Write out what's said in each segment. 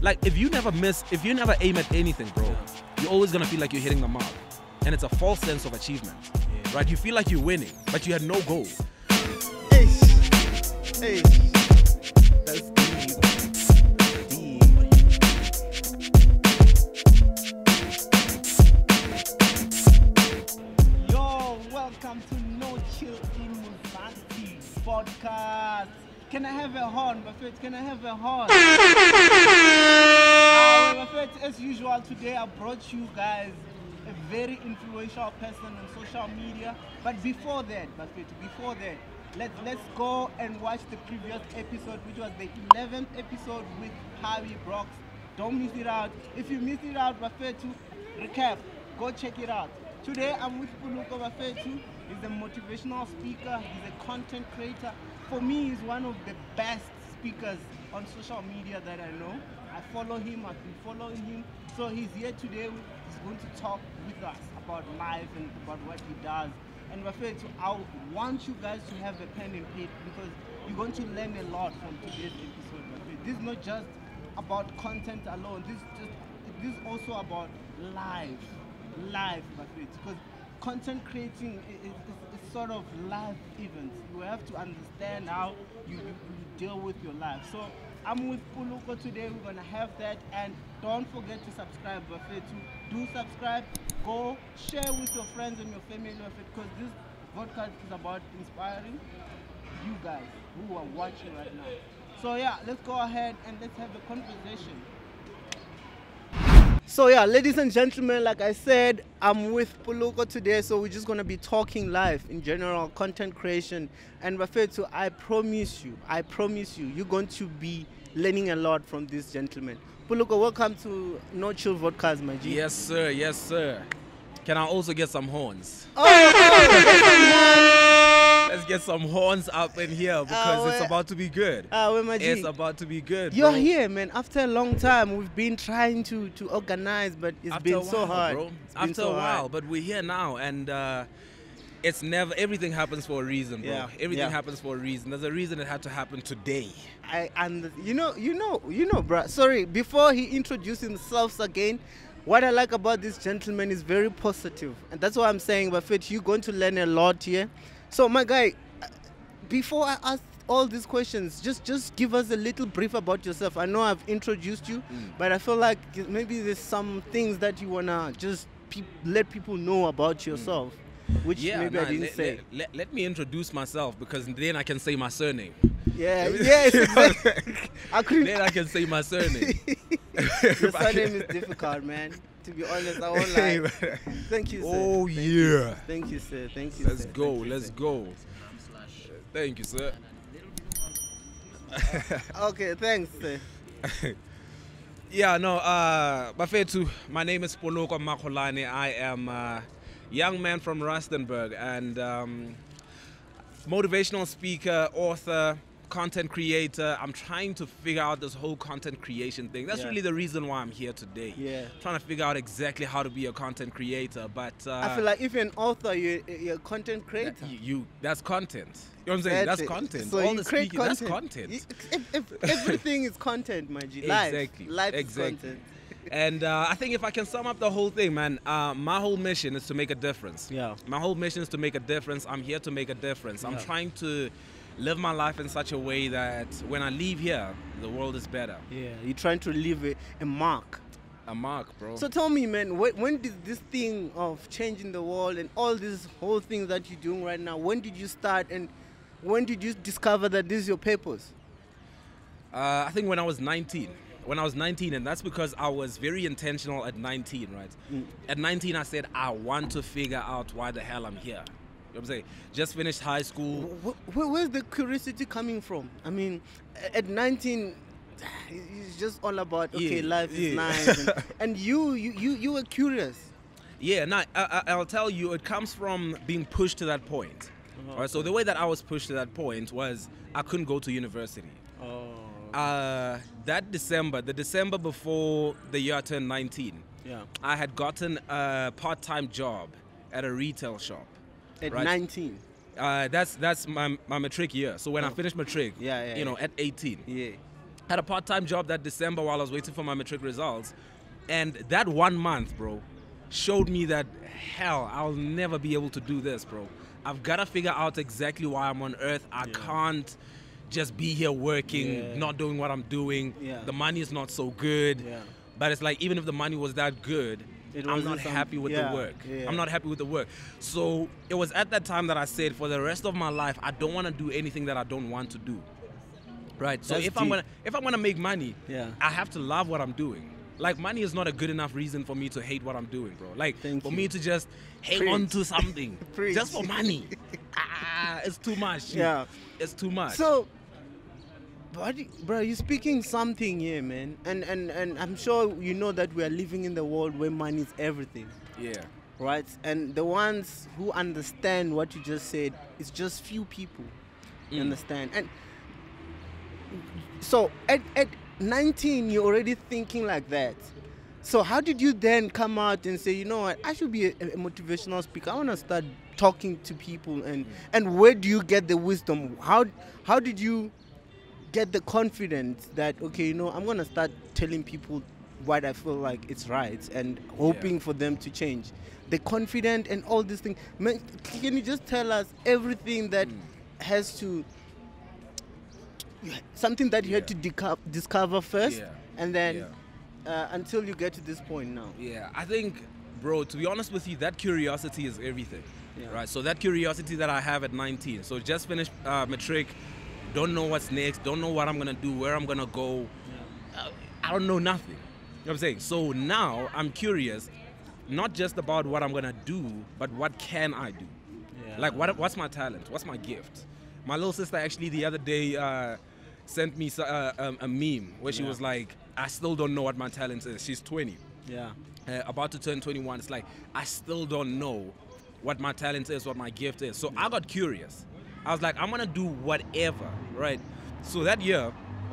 Like if you never aim at anything, bro, you're always gonna feel like you're hitting the mark, and it's a false sense of achievement, right? You feel like you're winning, but you had no goal. Hey, hey, that's deep. Yo, welcome to No Chill in Muzansi podcast. Can I have a horn, Buffett? Can I have a horn? Buffett, as usual, today I brought you guys a very influential person on social media. But before that, let's go and watch the previous episode, which was the 11th episode with Harvey Brooks. Don't miss it out. If you missed it out, Bafetu, recap, go check it out. Today I'm with Puluko Bafetu. He's a motivational speaker, he's a content creator. For me, he's one of the best speakers on social media that I know. I follow him, I've been following him. So he's here today, he's going to talk with us about life and about what he does. And Bafetu, I want you guys to have a pen and paper because you're going to learn a lot from today's episode. Bafetu. This is not just about content alone, this is also about life, Bafetu. Because content creating is sort of life events. You have to understand how you deal with your life. So I'm with Puluko today. We're gonna have that, and don't forget to subscribe, Bafetu. Do subscribe. Go share with your friends and your family, because this podcast is about inspiring you guys who are watching right now. So yeah, let's go ahead and let's have a conversation. So yeah, ladies and gentlemen, like I said, I'm with Puluko today, so we're just gonna be talking life in general, content creation. And Bafetu, I promise you, you're going to be learning a lot from this gentleman. Puluko, welcome to No Chill Vodkas, my G. Yes, sir. Yes, sir. Can I also get some horns? Let's get some horns up in here because it's about to be good. It's about to be good. You're here, man. After a long time, we've been trying to organize, but it's been so hard, bro. After a while, but we're here now, and it's never. Everything happens for a reason, bro. Yeah. Everything happens for a reason. There's a reason it had to happen today. And you know, bro. Sorry, before he introduced himself again. What I like about this gentleman is very positive, and that's why I'm saying, Buffett, you're going to learn a lot here. So, my guy, before I ask all these questions, just give us a little brief about yourself. I know I've introduced you, but I feel like maybe there's some things that you wanna just let people know about yourself, which maybe I didn't say. Let me introduce myself, because then I can say my surname. Yeah, yes, exactly. Then I can say my surname. Your surname is difficult, man. To be honest, I won't lie. Thank you, sir. Oh, yeah. Thank you, sir. Thank you, Let's sir. go. Let's go. Thank you, sir. Okay, thanks, sir. Yeah, no, Bafetu, my name is Puluko Makholane. I am a young man from Rustenburg, and motivational speaker, author, content creator. I'm trying to figure out this whole content creation thing. That's really the reason why I'm here today. Yeah. Trying to figure out exactly how to be a content creator. But I feel like if you're an author, you're a content creator. That's content. You know what I'm saying? That's content. So all you the create speaking, content. that's content. Everything is content, my G. Life. Exactly. Life Exactly. is content. And I think if I can sum up the whole thing, man, my whole mission is to make a difference. Yeah. My whole mission is to make a difference. I'm here to make a difference. I'm trying to live my life in such a way that when I leave here, the world is better. Yeah, you're trying to leave a mark. A mark, bro. So tell me, man, when did this thing of changing the world and all these whole things that you're doing right now, when did you start and when did you discover that this is your purpose? I think when I was 19. When I was 19, and that's because I was very intentional at 19, right? At 19, I said, I want to figure out why the hell I'm here. You know what I'm saying? Just finished high school. Where's the curiosity coming from? I mean, at 19, it's just all about, okay, life is nice. And you were curious. Yeah, now I'll tell you, it comes from being pushed to that point. All right, so the way that I was pushed to that point was I couldn't go to university. That December, the December before the year I turned 19, I had gotten a part-time job at a retail shop. At 19? That's my matric year. So when I finished matric, you know, at 18, Had a part-time job that December while I was waiting for my matric results. And that 1 month, bro, showed me that, hell, I'll never be able to do this, bro. I've got to figure out exactly why I'm on earth. I can't just be here working, not doing what I'm doing. The money is not so good. But it's like, even if the money was that good, I'm not happy with the work. I'm not happy with the work. So it was at that time that I said, for the rest of my life, I don't want to do anything that I don't want to do. Right? So if I'm gonna make money, I have to love what I'm doing. Like, money is not a good enough reason for me to hate what I'm doing, bro. Like, me to just hang on to something just for money. It's too much. It's too much. So, bro, you're speaking something here, man. And I'm sure you know that we are living in the world where money is everything. Right? And the ones who understand what you just said, it's just few people. You understand? And so, at 19, you're already thinking like that. So how did you then come out and say, you know what, I should be a motivational speaker. I want to start talking to people. And where do you get the wisdom? How did you get the confidence that, okay, you know, I'm going to start telling people what I feel like it's right and hoping for them to change? The confidence and all these things. Man, can you just tell us everything that has to... something that you had to discover first, and then until you get to this point now? I think, bro, to be honest with you, that curiosity is everything, right? So that curiosity that I have at 19, so just finished matric, don't know what's next, don't know what I'm gonna do, where I'm gonna go, I don't know nothing. You know what I'm saying? So now I'm curious, not just about what I'm gonna do, but what can I do? Like, what's my talent? What's my gift? My little sister actually the other day sent me a meme where she was like, I still don't know what my talent is. She's 20. About to turn 21. It's like, I still don't know what my talent is, what my gift is. So I got curious. I was like, I'm going to do whatever, right? So that year,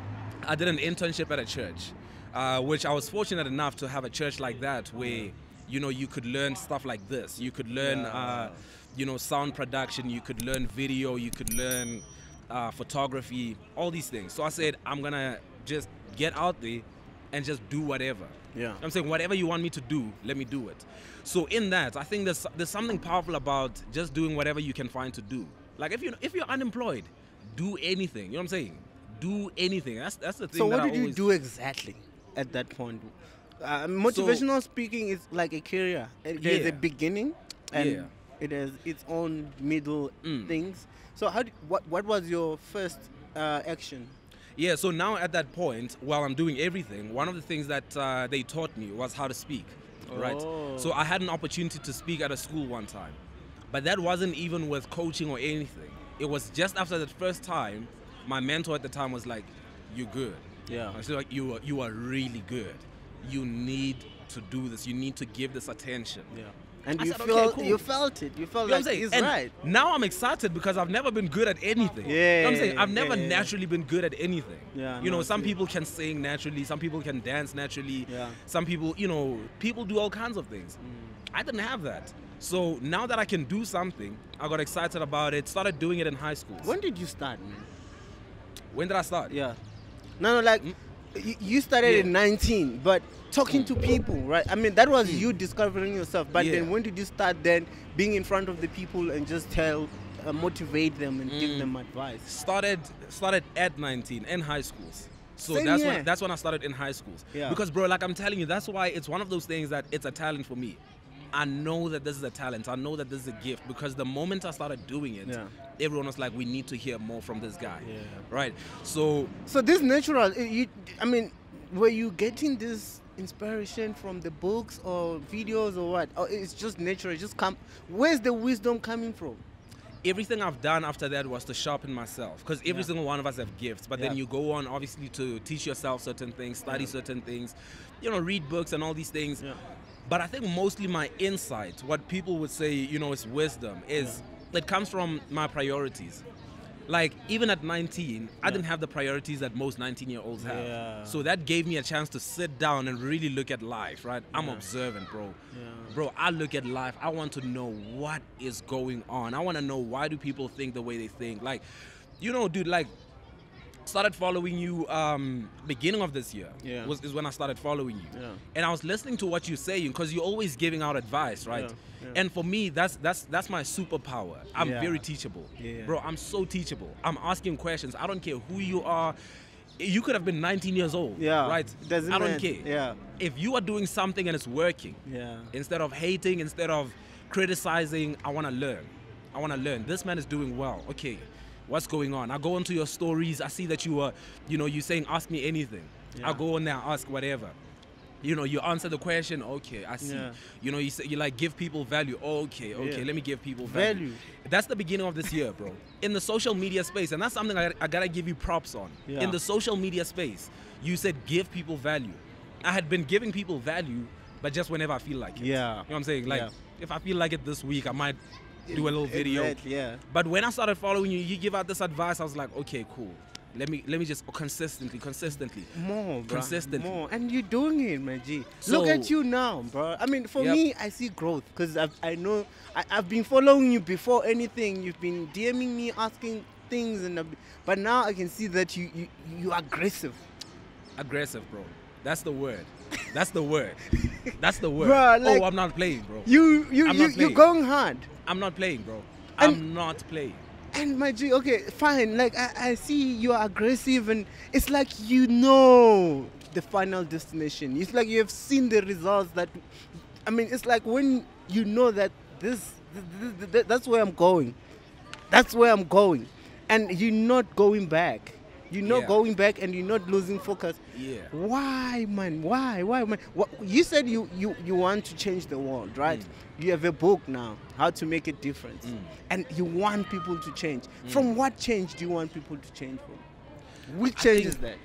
I did an internship at a church, which I was fortunate enough to have a church like that where, you know, you could learn stuff like this. You could learn, you know, sound production. You could learn video. You could learn photography, all these things. So I said, I'm going to just get out there and just do whatever. I'm saying, whatever you want me to do, let me do it. So in that, I think there's something powerful about just doing whatever you can find to do. Like, if you're unemployed, do anything. You know what I'm saying? Do anything. That's the thing. So what did you do exactly at that point? Motivational speaking is like a career. There's a beginning and it has its own middle things. So what was your first action? So now at that point, while I'm doing everything, one of the things that they taught me was how to speak, right? So I had an opportunity to speak at a school one time, but that wasn't even with coaching or anything. It was just after that first time, my mentor at the time was like, "You're good." I was like, "You are really good. You need to do this. You need to give this attention." And you felt it. You felt like he's right. Now I'm excited because I've never been good at anything. You know what I'm saying? I've never naturally been good at anything. You know, some people can sing naturally, some people can dance naturally, some people, you know, people do all kinds of things. I didn't have that. So now that I can do something, I got excited about it, started doing it in high school. When did you start, man? When did I start? No, like, you started at 19, but talking to people, right? I mean, that was you discovering yourself. But then when did you start then being in front of the people and just motivate them and give them advice? Started at 19 in high schools. So that's when I started in high schools. Because, bro, like I'm telling you, that's why it's one of those things that it's a talent for me. I know that this is a talent. I know that this is a gift because the moment I started doing it, everyone was like, we need to hear more from this guy. Right? So this natural, I mean, were you getting this inspiration from the books or videos or what? Or it's just natural, just come? Where's the wisdom coming from? Everything I've done after that was to sharpen myself because every single one of us have gifts, but then you go on obviously to teach yourself certain things, study certain things, you know, read books and all these things. But I think mostly my insight, what people would say, you know, is wisdom, is it comes from my priorities. Like, even at 19, I didn't have the priorities that most 19-year-olds have. So that gave me a chance to sit down and really look at life, right? I'm observant, bro. Bro, I look at life. I want to know what is going on. I want to know why do people think the way they think. Like, you know, dude, like, started following you beginning of this year. Yeah. Is when I started following you. Yeah. And I was listening to what you're saying because you're always giving out advice, right? Yeah. And for me, that's my superpower. I'm Yeah. very teachable. Yeah. Bro, I'm so teachable. I'm asking questions. I don't care who you are. You could have been 19 years old, Yeah. right? Doesn't I don't matter. care. Yeah. If you are doing something and it's working, Yeah. instead of hating, instead of criticizing, I want to learn. I want to learn. This man is doing well. Okay, what's going on? I go into your stories. I see that you are, you're saying, ask me anything. Yeah. I go on there, ask whatever. You answer the question. Okay, I see. Yeah. You say you like give people value. Okay, Yeah. let me give people value. Value. That's the beginning of this year, bro. In the social media space, and that's something I gotta give you props on. Yeah. In the social media space, you said give people value. I had been giving people value, but just whenever I feel like it. Yeah. You know what I'm saying? Like, Yeah. if I feel like it this week, I might do a little video. Exactly, yeah. But when I started following you, you give out this advice, I was like, okay, cool. Let me just consistently. More, bro. Consistently. More. And you're doing it, my G. So- Look at you now, bro. I mean, for Yep. me, I see growth because I know I've been following you before anything. You've been DMing me, asking things, but now I can see that you are aggressive. Aggressive, bro. That's the word. That's the word. That's the word. Bruh, like- oh, I'm not playing, bro. You're playing. going hard. I'm not playing, bro. And- I'm not playing. And my G, okay, fine. Like I see you are aggressive, and it's like you know the final destination. It's like you have seen the results. It's like when you know that that's where I'm going. That's where I'm going, and you're not going back. You're not Yeah. going back, and you're not losing focus. Yeah. Why, man? Why, man? You said you want to change the world, right? You have a book now, How to Make a Difference, and you want people to change. From what change do you want people to change from? Which change is that?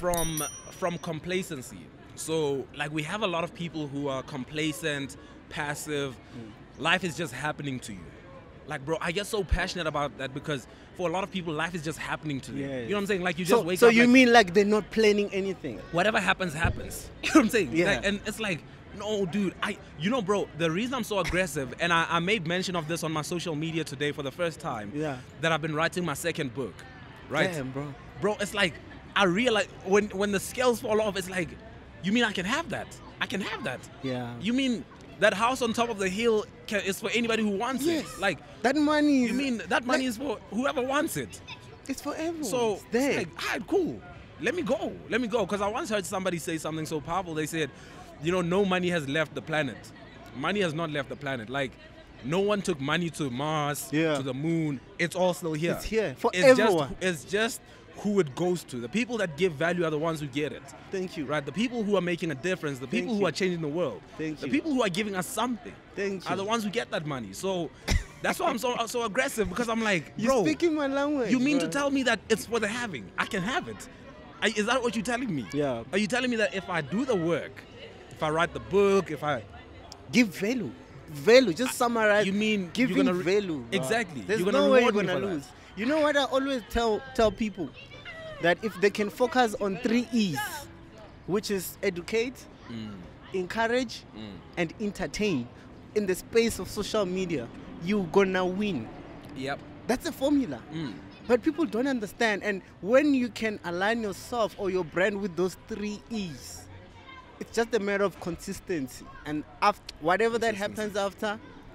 From complacency. So like we have a lot of people who are complacent, passive. Life is just happening to you. Like, bro, I get so passionate about that because for a lot of people, life is just happening to them. Yes. You know what I'm saying? Like you just wake So up. you like, mean like they're not planning anything? whatever happens, happens. You know what I'm saying? Yeah. Like, and it's like, no, dude, bro, the reason I'm so aggressive, and I made mention of this on my social media today for the first time, Yeah. that I've been writing my second book, right? Damn, bro. Bro, it's like, I realize when the scales fall off, it's like, you mean I can have that? I can have that. Yeah. You mean that house on top of the hill is for anybody who wants Yes. it? Like, That money is. you mean that money is for whoever wants it? It's for everyone. So It's there. it's like, all right, cool. Let me go. Because I once heard somebody say something so powerful. They said, no money has left the planet. Money has not left the planet. Like, no one took money to Mars, Yeah. to the moon. It's all still here. It's here for It's everyone. It's just who it goes to. The people that give value are the ones who get it. Thank you. Right? The people who are making a difference, the people who you. are changing the world, Thank the you. people who are giving us something Thank are you. the ones who get that money. So that's why I'm so aggressive, because I'm like, You're bro, speaking my language. you mean bro. to tell me that it's for the having? I can have it. Is that what you're telling me? Yeah. Are you telling me that if I do the work, if I write the book, if I... Give value. Value. Just summarize. You mean giving you're gonna value. Bro. Exactly. There's You're gonna no way you're reward me gonna for that. lose. You know what I always tell people? That if they can focus on 3 E's, which is educate, encourage, and entertain in the space of social media, you're gonna win. Yep. That's a formula. But people don't understand. And when you can align yourself or your brand with those 3 E's, it's just a matter of consistency. And after whatever that happens after,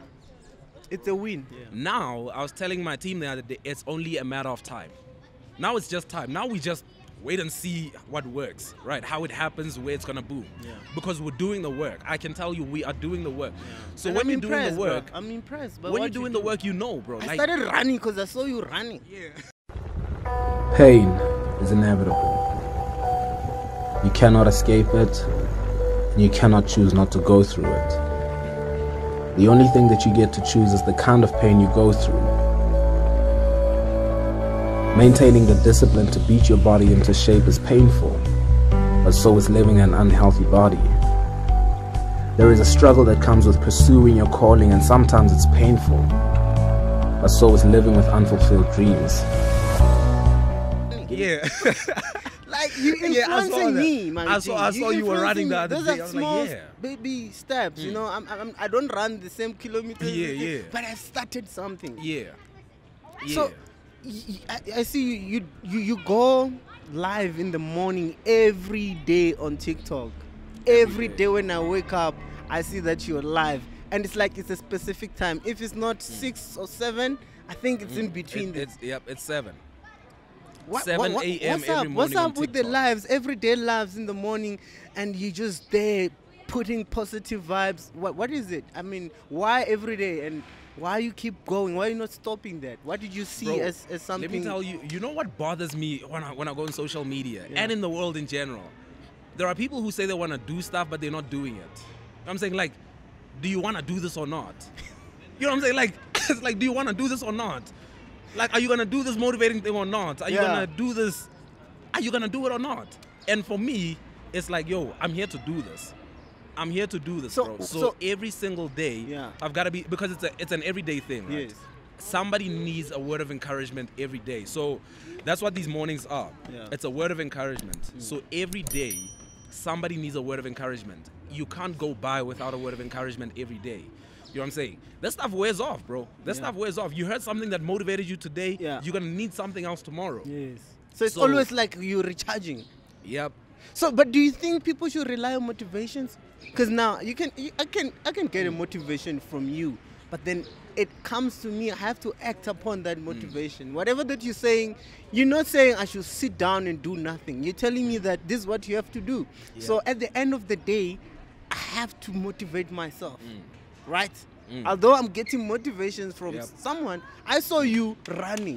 it's a win. Now, I was telling my team the other day, it's only a matter of time. Now it's just time. Now we just wait and see what works, right? How it happens, where it's gonna boom. Yeah. Because we're doing the work. I can tell you, we are doing the work. So And when I'm you're doing impressed, the work, bro. I'm impressed. By when what you're doing you the do. work, bro. I Like, started running because I saw you running. Pain is inevitable. You cannot escape it, and you cannot choose not to go through it. The only thing that you get to choose is the kind of pain you go through. Maintaining the discipline to beat your body into shape is painful, but so is living an unhealthy body. There is a struggle that comes with pursuing your calling, and sometimes it's painful, but so is living with unfulfilled dreams. yeah. Like you Yeah, I saw influencing that. me, man. I saw you were running the other Those day. are I was like, small yeah. baby steps. You know, I don't run the same kilometers. Yeah, yeah. But I've started something. Yeah. Yeah. So I see you go live in the morning every day on TikTok. Every day when I wake up, I see that you're live. And it's like it's a specific time. If it's not 6 or 7, I think it's in between there. It's 7. What- 7 what- a.m. What's every up? morning What's on up with the TikTok. lives, everyday lives in the morning, and you just there putting positive vibes? What is it? I mean, why every day, and why you keep going? Why you not stopping that? What did you see Bro, as something? Let me tell you, you know what bothers me when I go on social media Yeah. and in the world in general? There are people who say they want to do stuff, but they're not doing it. I'm saying, like, do you want to do this or not? You know what I'm saying? Like, it's like, do you want to do this or not? Like, are you going to do this motivating thing or not? Are you Yeah. going to do this? Are you going to do it or not? And for me, it's like, yo, I'm here to do this. I'm here to do this, So- bro. so- So every single day, Yeah. I've got to be, because it's an everyday thing, right? Yes. Somebody needs a word of encouragement every day. So that's what these mornings are. Yeah. It's a word of encouragement. So every day, somebody needs a word of encouragement. You can't go by without a word of encouragement every day. You know what I'm saying? That stuff wears off, bro. That Yeah. stuff wears off. You heard something that motivated you today, Yeah. you're going to need something else tomorrow. Yes. So it's So- always like you're recharging. Yep. So, but do you think people should rely on motivations? Because now I can get a motivation from you, but then it comes to me. I have to act upon that motivation. Whatever that you're saying, you're not saying I should sit down and do nothing. You're telling me that this is what you have to do. So at the end of the day, I have to motivate myself, right? Although I'm getting motivations from Yep. someone, I saw you running,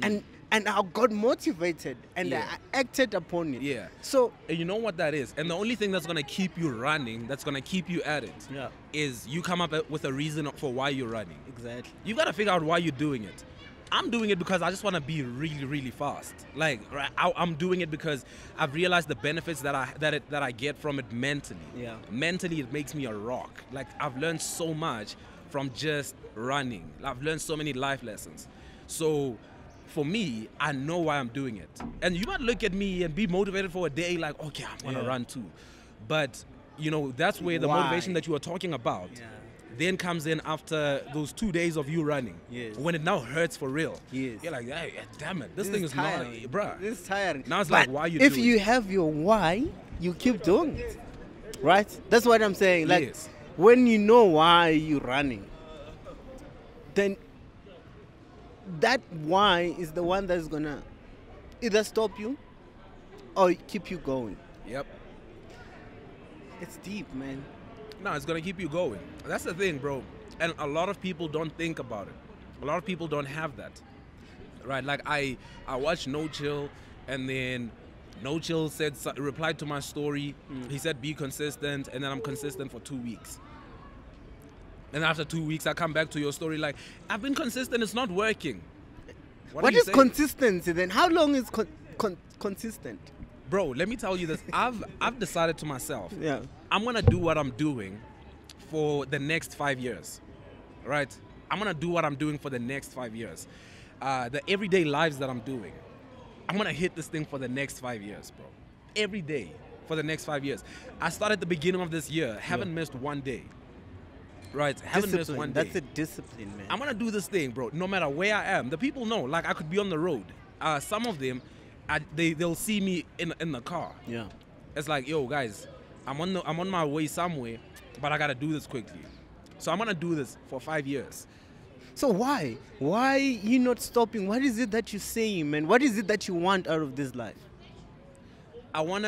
and I got motivated and Yeah. I acted upon it. Yeah. So And you know what that is? And the only thing that's going to keep you running, that's going to keep you at it, Yeah. is you come up with a reason for why you're running. exactly. You got to figure out why you're doing it. I'm doing it because I just want to be really, really fast. Like, right, I'm doing it because I've realized the benefits that I get from it mentally. Yeah. Mentally, it makes me a rock. Like, I've learned so much from just running. I've learned so many life lessons. So, for me, I know why I'm doing it. And you might look at me and be motivated for a day, like, okay, I'm gonna run too. But you know, that's where the Why? motivation that you were talking about then comes in after those 2 days of you running. Yes. When it now hurts for real. Yes. You're like, hey, damn it, this thing is not, tiring. bruh. This is tiring. Now it's But like, why you if doing you it? have your why, you keep doing it, right? That's what I'm saying. Like Yes. when you know why you're running, then that why is the one that's gonna either stop you or keep you going. Yep. It's deep, man. No, it's gonna keep you going. That's the thing, bro. And a lot of people don't think about it. A lot of people don't have that, right? Like I watched No Chill, and then No Chill replied to my story. He said be consistent, and then I'm consistent for 2 weeks. And after 2 weeks, I come back to your story like I've been consistent. It's not working. What are you is saying? consistency then? How long is consistent? Bro, let me tell you this. I've decided to myself. Yeah. I'm gonna do what I'm doing for the next 5 years, right? I'm gonna do what I'm doing for the next 5 years. The everyday lives that I'm doing, I'm gonna hit this thing for the next 5 years, bro. Every day for the next 5 years. I started at the beginning of this year, haven't missed one day, right? Haven't missed Discipline. one day. That's a discipline, man. I'm gonna do this thing, bro. No matter where I am, the people know. Like I could be on the road. Some of them, they'll see me in the car. Yeah. It's like, yo, guys, I'm on my way somewhere, but I gotta do this quickly. So I'm gonna do this for 5 years. So why? Why you not stopping? What is it that you're saying, man? What is it that you want out of this life? I want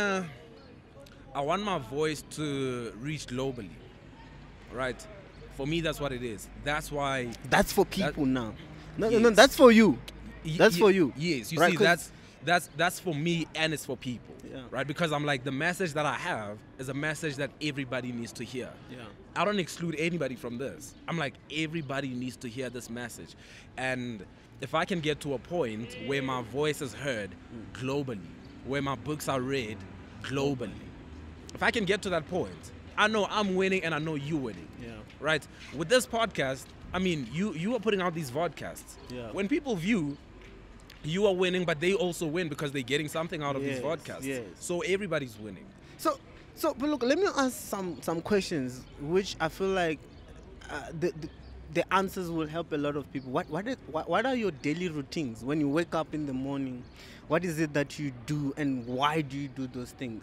my voice to reach globally, right? For me, that's what it is. That's why. That's for people now. No, Yes. no, that's for you. That's for you. Yes, you Right, see, 'cause- that's for me, and it's for people, Yeah. right? Because I'm like, the message that I have is a message that everybody needs to hear. Yeah. I don't exclude anybody from this. I'm like, everybody needs to hear this message. And if I can get to a point where my voice is heard globally, where my books are read globally, if I can get to that point, I know I'm winning and I know you're winning. Yeah. Right? With this podcast, I mean, you are putting out these vodcasts. Yeah. When people view, you are winning, but they also win because they're getting something out of these Yes, vodcasts. yes. So everybody's winning. So, but look, let me ask some questions, which I feel like the answers will help a lot of people. What are your daily routines when you wake up in the morning? What is it that you do, and why do you do those things?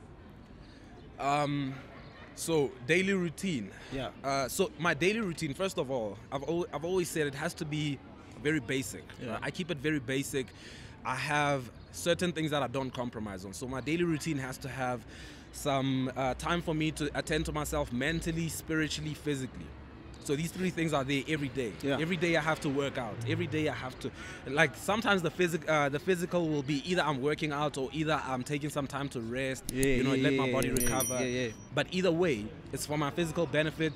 So daily routine. Yeah. So my daily routine, first of all, I've always said it has to be very basic. Yeah. I keep it very basic. I have certain things that I don't compromise on. So my daily routine has to have some time for me to attend to myself mentally, spiritually, physically. So these three things are there every day. Yeah. Every day I have to work out. Every day I have to, like, sometimes the physical will be either I'm working out or either I'm taking some time to rest, let my body recover. But either way, it's for my physical benefit.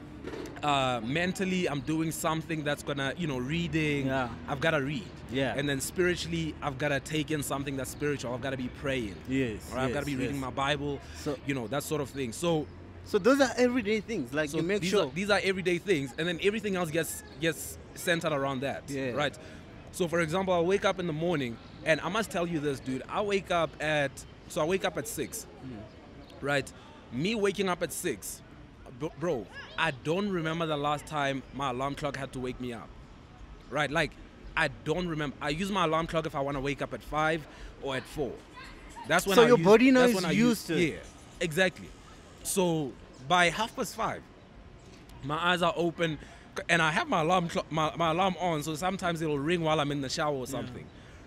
Mentally, I'm doing something that's gonna, reading. Yeah. I've gotta read. Yeah. And then spiritually, I've gotta take in something that's spiritual. I've gotta be praying. Yes. Or I've gotta be reading my Bible. So, that sort of thing. So those are everyday things. Like, so you make these sure. are, these are everyday things, and then everything else gets centered around that. Yeah. Right. So for example, I wake up in the morning, and I must tell you this, dude. I wake up at 6. Right. Me waking up at 6, bro. I don't remember the last time my alarm clock had to wake me up. Right. Like, I don't remember. I use my alarm clock if I want to wake up at 5 or at 4. That's when. So your body now is used to it. Yeah. Exactly. So by 5:30, my eyes are open, and I have my alarm my alarm on. So sometimes it'll ring while I'm in the shower or something.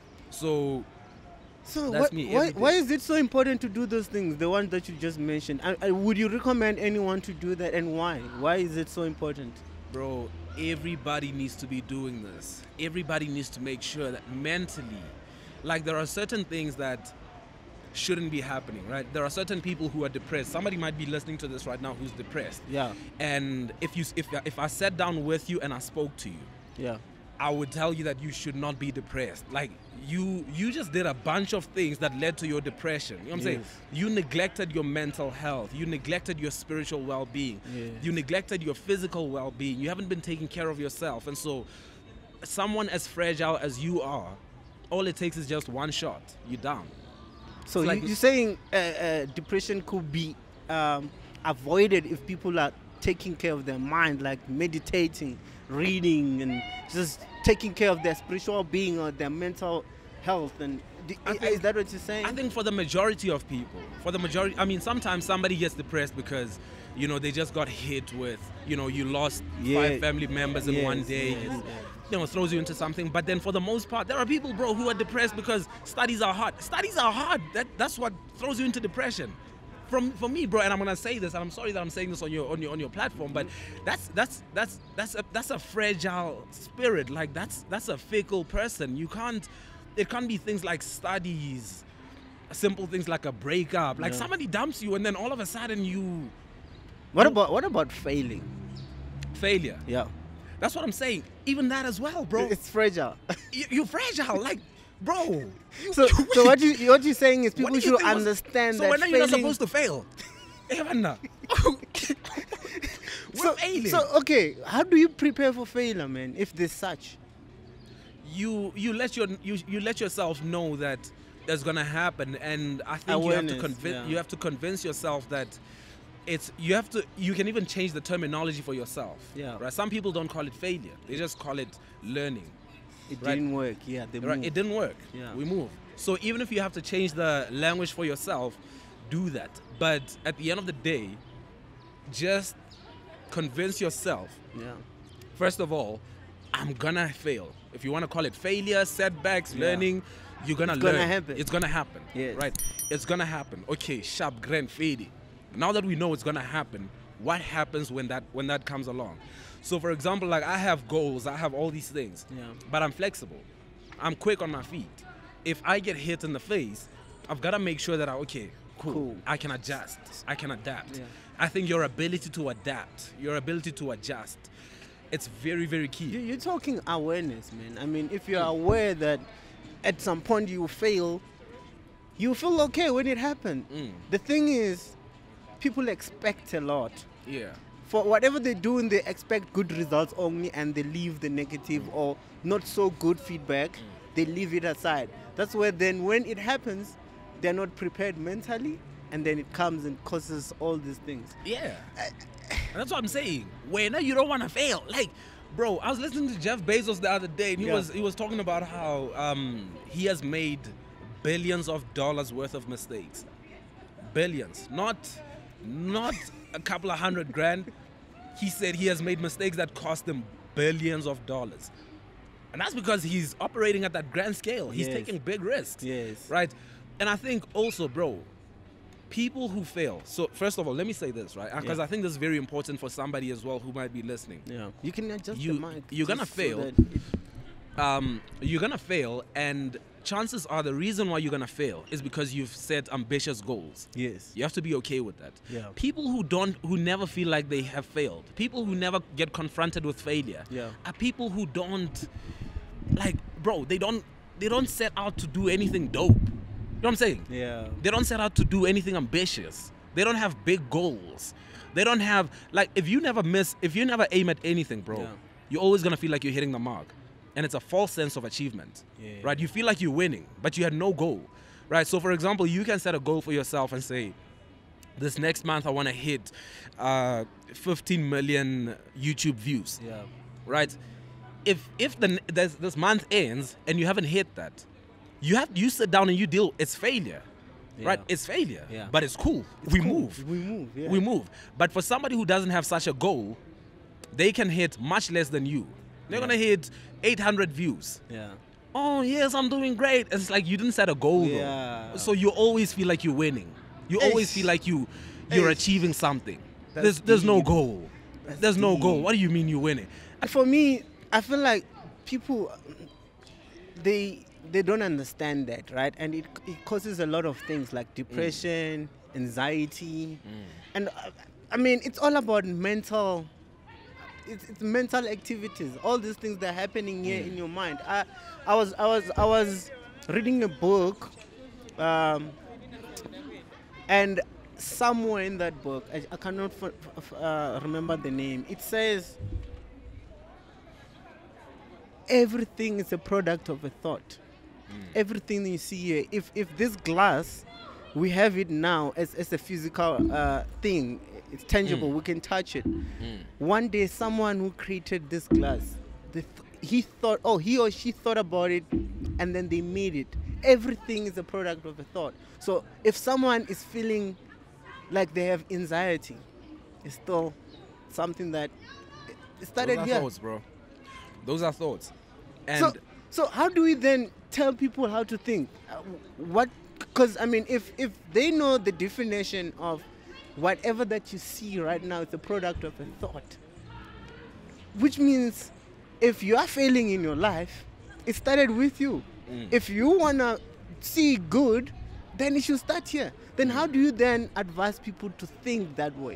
So that's me. Why is it so important to do those things, the ones that you just mentioned? Would you recommend anyone to do that, and why? Why is it so important? Bro, everybody needs to be doing this. Everybody needs to make sure that mentally, like, there are certain things that shouldn't be happening, right? There are certain people who are depressed. Somebody might be listening to this right now who's depressed. Yeah. And if I sat down with you and I spoke to you, Yeah. I would tell you that you should not be depressed. Like, you just did a bunch of things that led to your depression. You know what I'm saying? Yes. You neglected your mental health. You neglected your spiritual well-being. Yes. You neglected your physical well-being. You haven't been taking care of yourself. And so someone as fragile as you are, all it takes is just one shot. You're down. So It's like- you're saying depression could be avoided if people are taking care of their mind, like meditating, reading, and just taking care of their spiritual being or their mental health. And is that what you're saying? I think for the majority of people, I mean, sometimes somebody gets depressed because, they just got hit with, you lost 5 family members in one day. Throws you into something. But then for the most part, there are people, bro, who are depressed because studies are hard. Studies are hard. That's what throws you into depression. For me, bro, and I'm gonna say this, and I'm sorry that I'm saying this on your platform, but that's a fragile spirit. Like, that's a fickle person. It can't be things like studies, simple things like a breakup. Like, somebody dumps you, and then all of a sudden you. What about failing? Failure. Yeah. That's what I'm saying. Even that as well, bro. It's fragile. You're fragile, like, bro. So what you're saying is people should understand so that. So when are you not failing- supposed to fail? We're failing. So okay, how do you prepare for failure, man? If there's such, you let yourself know that there's gonna happen, and I think Awareness, you have to convince yourself that you can even change the terminology for yourself. Yeah. Right. Some people don't call it failure; they just call it learning. it Right. didn't work. Yeah, they Right. moved. It didn't work. Yeah. We move. So even if you have to change the language for yourself, do that. But at the end of the day, just convince yourself, Yeah. first of all, I'm gonna fail. If you want to call it failure, setbacks, learning, you're gonna It's learn. gonna happen. It's gonna happen. Yes. Right. It's gonna happen. Okay, sharp, grand, fading. Now that we know it's gonna happen, what happens when that comes along? So for example, like, I have goals, I have all these things, Yeah. but I'm flexible. I'm quick on my feet. If I get hit in the face, I've got to make sure that cool. I can adjust. I can adapt. Yeah. I think your ability to adapt, your ability to adjust, it's very, very key. You're talking awareness, man. I mean, if you're aware that at some point you fail, you feel okay when it happens. The thing is, people expect a lot. Yeah. For whatever they're doing, they expect good results only, and they leave the negative or not so good feedback. They leave it aside. That's where then when it happens, they're not prepared mentally, and then it comes and causes all these things. Yeah. And that's what I'm saying. When you don't want to fail. Like, bro, I was listening to Jeff Bezos the other day, and he was talking about how he has made billions of dollars worth of mistakes. Billions. Not a couple of $100,000. He said he has made mistakes that cost him billions of dollars. And that's because he's operating at that grand scale. He's taking big risks. Yes. Right? And I think also, bro, people who fail. So first of all, let me say this, right? Because I think this is very important for somebody as well who might be listening. Yeah. You can adjust the mic. You're gonna fail. You're gonna fail, and chances are the reason why you're gonna fail is because you've set ambitious goals. Yes. You have to be okay with that. Yeah. People who never feel like they have failed, people who never get confronted with failure, are people who don't, like, bro, they don't set out to do anything dope. You know what I'm saying? Yeah. They don't set out to do anything ambitious. They don't have big goals. They don't have, like, if you never aim at anything, bro, you're always gonna feel like you're hitting the mark. And it's a false sense of achievement, right? You feel like you're winning, but you had no goal, right? So, for example, you can set a goal for yourself and say, this next month I want to hit 15 million YouTube views, right? If this month ends and you haven't hit that, you sit down and you deal. It's failure, right? It's failure, but it's cool. We move. We move. But for somebody who doesn't have such a goal, they can hit much less than you. They're gonna hit 800 views. Oh yes, I'm doing great. It's like you didn't set a goal though. So you always feel like you're winning. You always feel like you're achieving something. There's no goal. There's no goal. What do you mean you're winning? And for me, I feel like people they don't understand that, right? And it causes a lot of things like depression, anxiety, and I mean it's all about mental. It's mental activities. All these things that are happening here in your mind. I was reading a book, and somewhere in that book, I cannot remember the name. It says everything is a product of a thought. Everything you see here. If this glass, we have it now as a physical thing. It's tangible. We can touch it. One day, someone who created this glass, he or she thought about it, and then they made it. Everything is a product of a thought. So if someone is feeling like they have anxiety, it's still something that started here. Those are thoughts, bro. Those are thoughts. And so how do we then tell people how to think? Because I mean, if they know the definition of whatever that you see right now is a product of a thought, which means if you are failing in your life, it started with you. If you want to see good, then it should start here. Then how do you then advise people to think that way?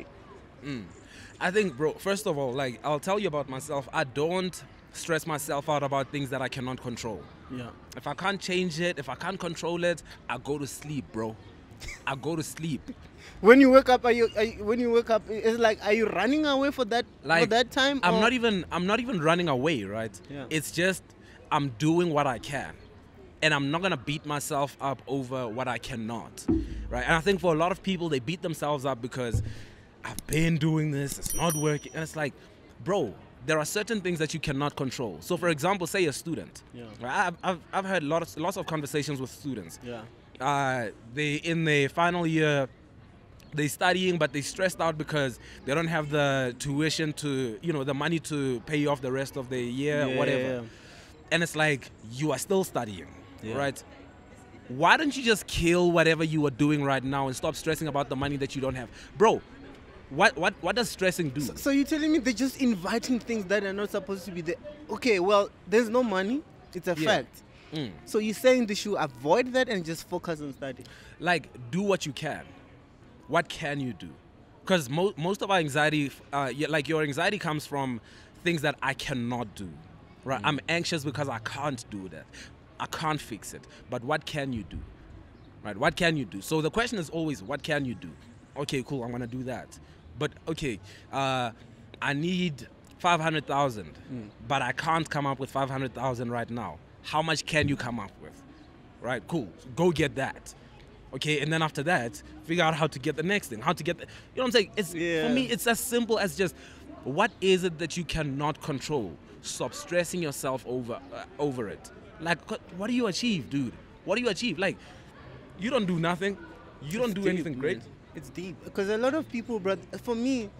I think, bro, first of all, like, I'll tell you about myself. I don't stress myself out about things that I cannot control. If I can't change it, if I can't control it, I go to sleep, bro. I go to sleep. When you wake up, it's like, are you running away for that time? I'm not even running away, right? It's just I'm doing what I can, and I'm not gonna beat myself up over what I cannot, right? And I think for a lot of people, they beat themselves up because I've been doing this, it's not working, and it's like, bro, there are certain things that you cannot control. So, for example, say a student. Right? I've had lots of conversations with students. They in their final year, they're studying, but they're stressed out because they don't have the tuition to, the money to pay off the rest of the year, whatever. And it's like, you are still studying, right? Why don't you just kill whatever you are doing right now and stop stressing about the money that you don't have? Bro, what does stressing do? So you're telling me they're just inviting things that are not supposed to be there? Okay, well, there's no money. It's a fact. So you're saying they should avoid that and just focus on study? Like, do what you can. What can you do? Because most of our anxiety, like your anxiety comes from things that I cannot do, right? I'm anxious because I can't do that. I can't fix it. But what can you do, right? What can you do? So the question is always, what can you do? Okay, cool, I'm going to do that. But, okay, I need 500,000, but I can't come up with 500,000 right now. How much can you come up with? Right, cool, go get that. Okay, and then after that, figure out how to get the next thing, how to get the, you know what I'm saying? It's Yeah. for me, it's as simple as just what is it that you cannot control? Stop stressing yourself over it. Like, what do you achieve, dude? What do you achieve? Like, you don't do nothing. You don't It's do deep, anything great. man. It's deep because a lot of people, bro. For me,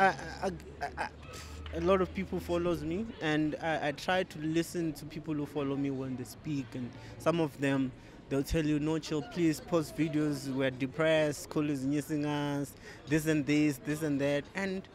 a lot of people follows me, and I try to listen to people who follow me when they speak, and some of them they'll tell you, "No, chill, please post videos. We're depressed. School is missing us. This and that." And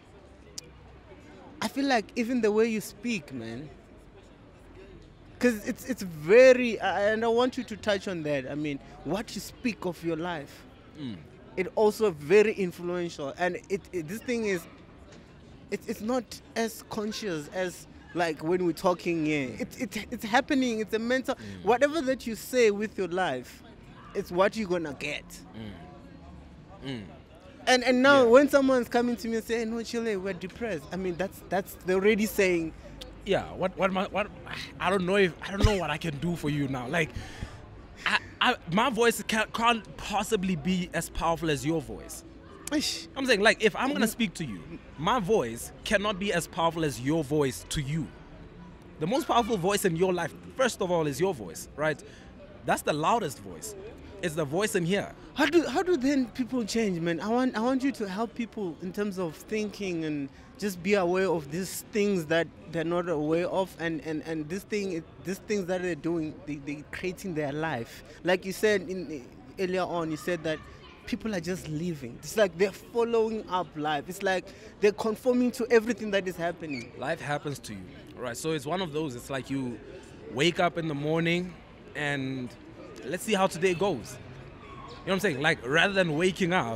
I feel like even the way you speak, man. Because it's very, and I want you to touch on that. I mean, what you speak of your life, it also very influential. And this thing is, it's not as conscious as like when we're talking here. It's happening. It's a mental. Whatever that you say with your life, it's what you're gonna get. And now when someone's coming to me and saying, "No, Chile, we're depressed," I mean that's they're already saying. Yeah, what I don't know what I can do for you now. Like, my voice can't possibly be as powerful as your voice. Ish. I'm saying, like, if I'm gonna speak to you, my voice cannot be as powerful as your voice to you. The most powerful voice in your life, first of all, is your voice, right? That's the loudest voice. It's the voice in here. How do then people change, man? I want you to help people in terms of thinking and just be aware of these things that they're not aware of, and these things that they're doing, they're creating their life. Like you said earlier on, you said that people are just living. It's like they're following up life. It's like they're conforming to everything that is happening. Life happens to you, right? So it's one of those. It's like you wake up in the morning and let's see how today goes. You know what I'm saying? Like, rather than waking up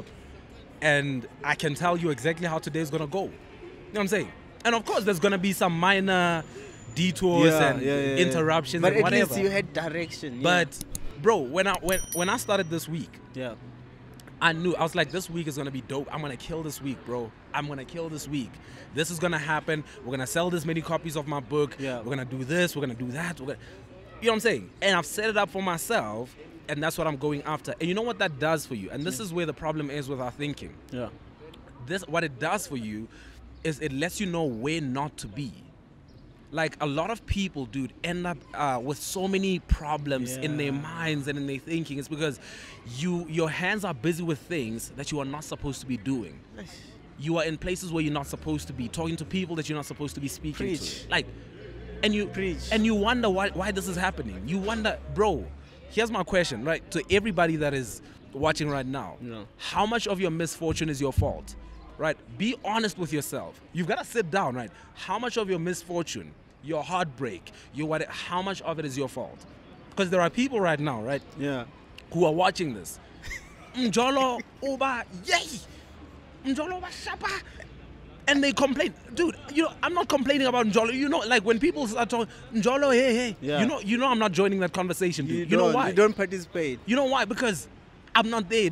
and I can tell you exactly how today's gonna go. You know what I'm saying? And of course, there's gonna be some minor detours and interruptions but and whatever. at least you had direction. But bro, when I started this week, yeah. I was like, this week is gonna be dope. I'm gonna kill this week, bro. I'm gonna kill this week. This is gonna happen. We're gonna sell this many copies of my book. Yeah. We're gonna do this. We're gonna do that. You know what I'm saying? And I've set it up for myself, and that's what I'm going after. And you know what that does for you? And this is where the problem is with our thinking. Yeah. What it does for you is it lets you know where not to be. Like, a lot of people, dude, end up with so many problems in their minds and in their thinking. It's because your hands are busy with things that you are not supposed to be doing. You are in places where you're not supposed to be, talking to people that you're not supposed to be speaking Preach. to. Like, and you Preach. and you wonder why this is happening. You wonder, bro. Here's my question, right, to everybody that is watching right now. No. How much of your misfortune is your fault? Right? Be honest with yourself. You've got to sit down, right? How much of your misfortune, your heartbreak, how much of it is your fault? Because there are people right now, right, Yeah. who are watching this. Njolo Oba, yay! Njolo Oba Shapa. And they complain. Dude, I'm not complaining about Njolo. Like, when people start talking, Njolo, hey. Yeah. You know I'm not joining that conversation, dude. You know why? You don't participate. You know why? Because I'm not there.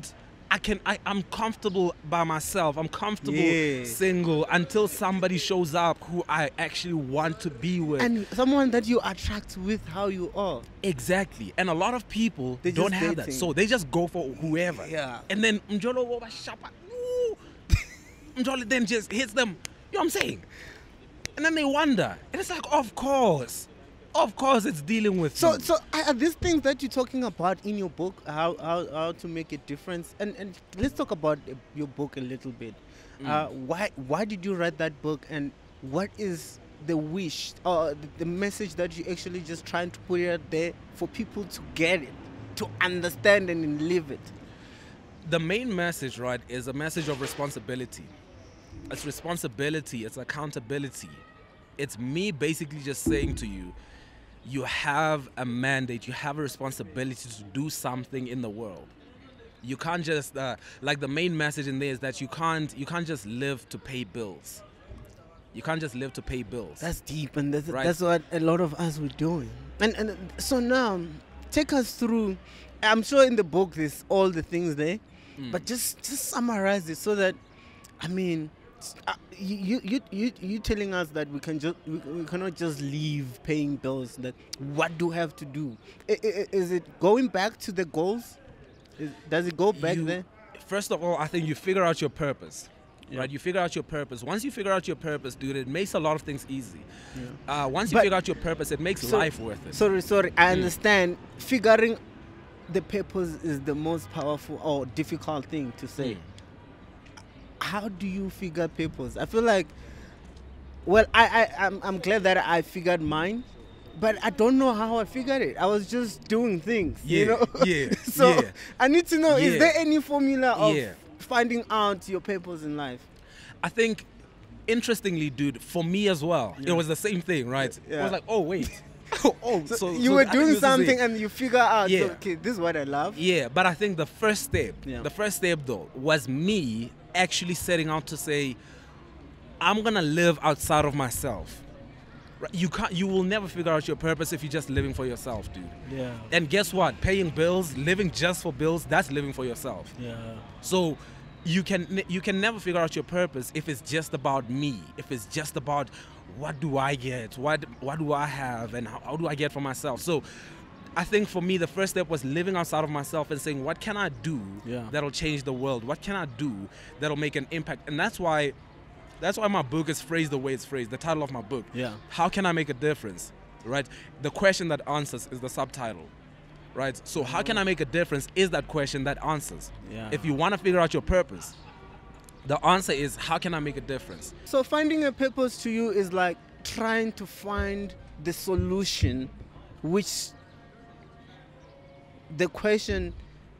I'm comfortable by myself. I'm comfortable single until somebody shows up who I actually want to be with. And someone that you attract with how you are. Exactly. And a lot of people They're don't just have that. dating. So they just go for whoever. Yeah. And then Mjolo Woba Shapa. Mjolo then just hits them. You know what I'm saying? And then they wonder. And it's like, of course. Of course it's dealing with So you. are these things that you're talking about in your book, how to make a difference? And let's talk about your book a little bit. Why did you write that book, and what is the wish or the message that you actually just trying to put out there for people to get it, to understand and live it? The main message, right, is a message of responsibility. It's responsibility, it's accountability. It's me basically just saying to you, you have a mandate, you have a responsibility to do something in the world. You can't just, like, the main message in there is that you can't just live to pay bills. You can't just live to pay bills. That's deep, and Right. that's what a lot of us were doing. And so now, take us through. I'm sure in the book there's all the things there, but just summarize it so that, I mean, you telling us that we cannot just leave paying bills. That what do we have to do? Is it going back to the goals? Does it go back You- there? First of all, I think you figure out your purpose. Yeah. Right, you figure out your purpose. Once you figure out your purpose, dude, it makes a lot of things easy. Once you But- figure out your purpose, it makes life worth it. Sorry. I understand. Figuring the purpose is the most powerful or difficult thing to say. How do you figure purpose? I feel like, well, I'm glad that I figured mine, but I don't know how I figured it. I was just doing things, you know. Yeah, So yeah. I need to know: is Yeah. there any formula of Yeah. finding out your purpose in life? I think, interestingly, dude, for me as well, it was the same thing, right? It Yeah. was like, oh wait, so You were I think doing this is something it. and you figure out, Yeah. okay, this is what I love. Yeah, but I think the first step, Yeah. though, was me actually setting out to say, I'm gonna live outside of myself. Right? You will never figure out your purpose if you're just living for yourself, dude. Yeah. And guess what? Paying bills, living just for bills, that's living for yourself. Yeah. So you can never figure out your purpose if it's just about me. If it's just about what do I get, what do I have, and how do I get for myself. So I think for me the first step was living outside of myself and saying, what can I do that'll change the world? What can I do that'll make an impact? And that's why my book is phrased the way it's phrased. The title of my book. Yeah. How can I make a difference? Right? The question that answers is the subtitle. Right? So how can I make a difference is that question that answers. Yeah. If you want to figure out your purpose, the answer is how can I make a difference? So finding a purpose to you is like trying to find the solution, which the question